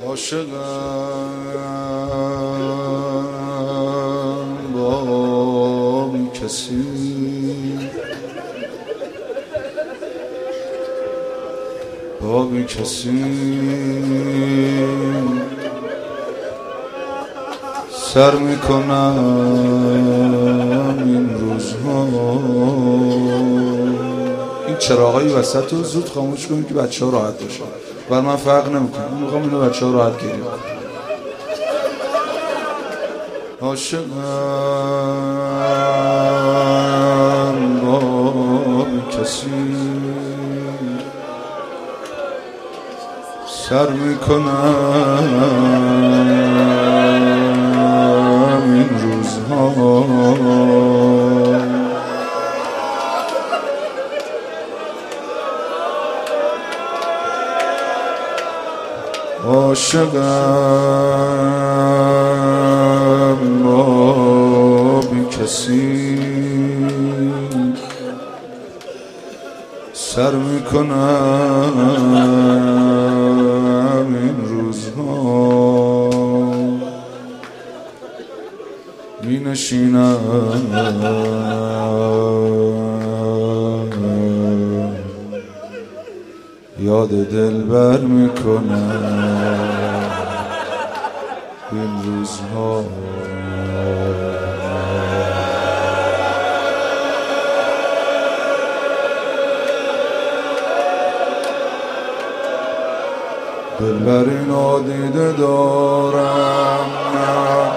عاشقم با کسی سر میکنم این روزها. این چراغای وسط رو زود خاموش کنیم که بچه ها راحت باشن. بر من فرق نمیکنه، من میخوام اینو بچه ها راحت گیریم. عاشقم با کسی سر میکنم این روزها. عاشقم با کسی سر میکنم این روزها. می نشینم یاد دلبر میکنم این روزها. دلبری نادیده دارم من،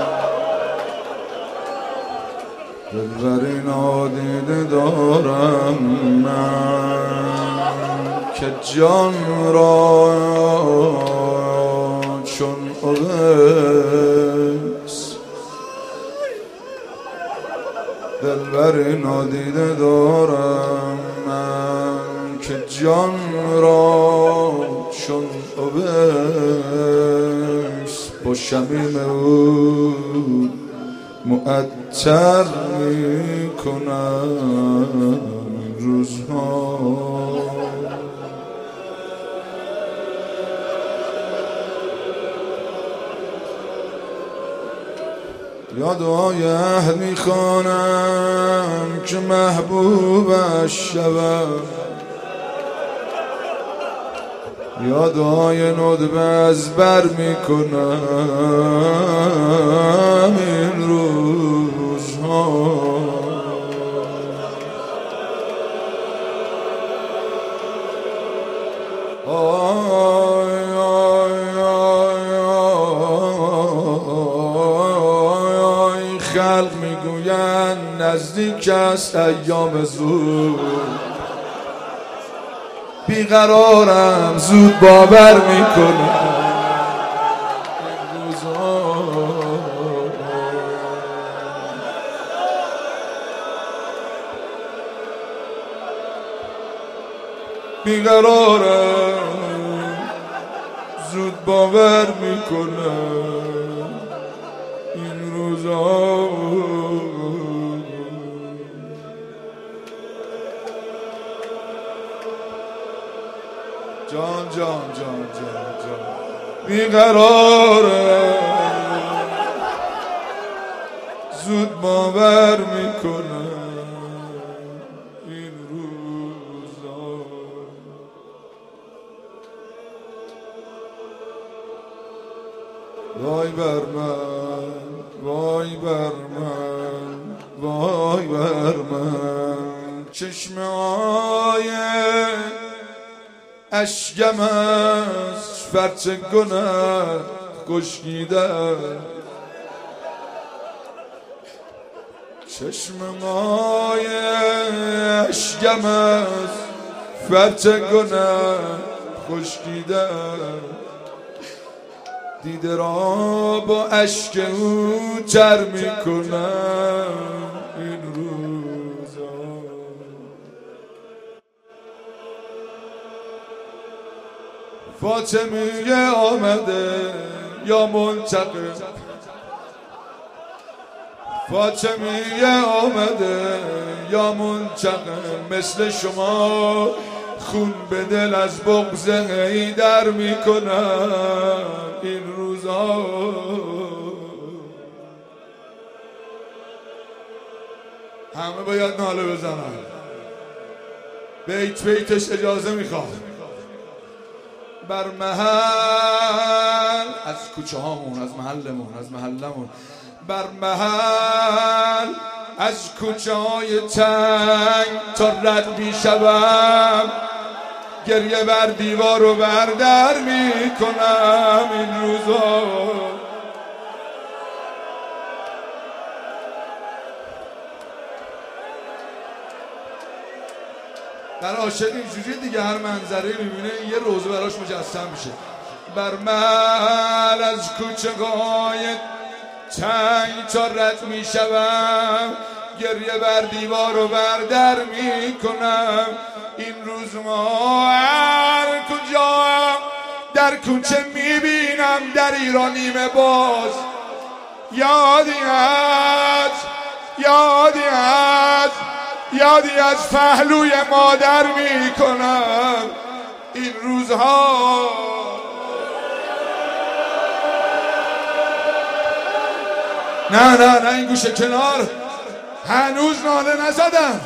دلبری نادیده دارم من که جان را چون اویس. دلبری نادیده دارم من که جان را چون اویس با شمیم او معطر میکنم روزها. یادهای اهل میخوانم که محبوبش شوم، یادهای ندبه از بر میکنم این روزها. خلق میگویند نزدیک است ایام زود، بیقرارم زود باور میکنم این روزها. بیقرارم زود باور میکنم این روزها. جان جان جان جان جان بیقرارم زود باور میکنم این روزا. وای بر من، وای بر من، وای بر من، چشمه های اشکم از فرچ گناه خشکیده، چشمای اشکم از فرچ گناه خشکیده، دیده را با اشک او تر میکنم این روزا. فاطمیه آمده یا منتقم، فاطمیه آمده یا منتقم، مثل شما خون به دل از بغض حیدر میکنم این روزها. همه باید ناله بزنن. بیتش اجازه میخواد. بر محل از کوچه هامون، از محلمون بر محل از کوچه های تنگ تا رد میشوم، گریه بر دیوار و بر در میکنم این روزا. در عاشق اینجوری دیگه، هر منظره میبینه یه روزه براش مجسم میشه. بر محل از کوچه های تنگ تا رد میشوم، گریه بر دیوار و بر در میکنم این روز. ما هر کجا در کوچه میبینم در ایران نیمه باز، یادی از پهلوی مادر میکنم این روزها. نه این گوشه کنار، هنوز ناله نزدم.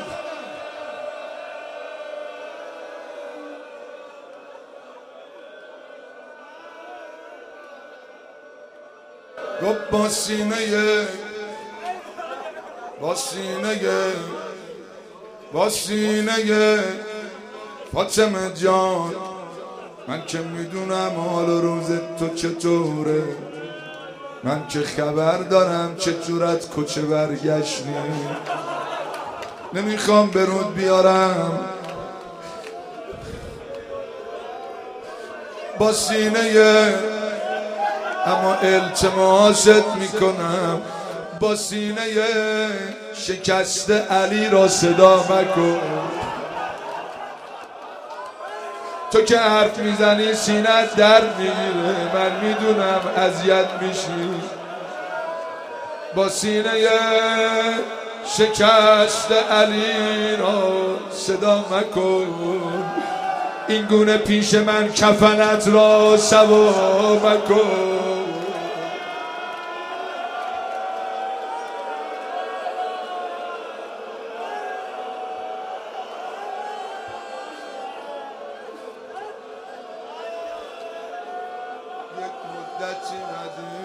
گفت با سینه فاطمه جان، من که میدونم حال روز تو چطوره، من که خبر دارم چطورت کوچه برگشتی. نمیخوام برود بیارم، با سینه اما التماست میکنم، با سینه شکست علی را صدا مکن. تو که حرف میزنی سینت درد میگیره، من میدونم اذیت میشی. با سینه شکست علی را صدا مکن، این گونه پیش من کفنت را سوا مکن. یک مدتی ندیدم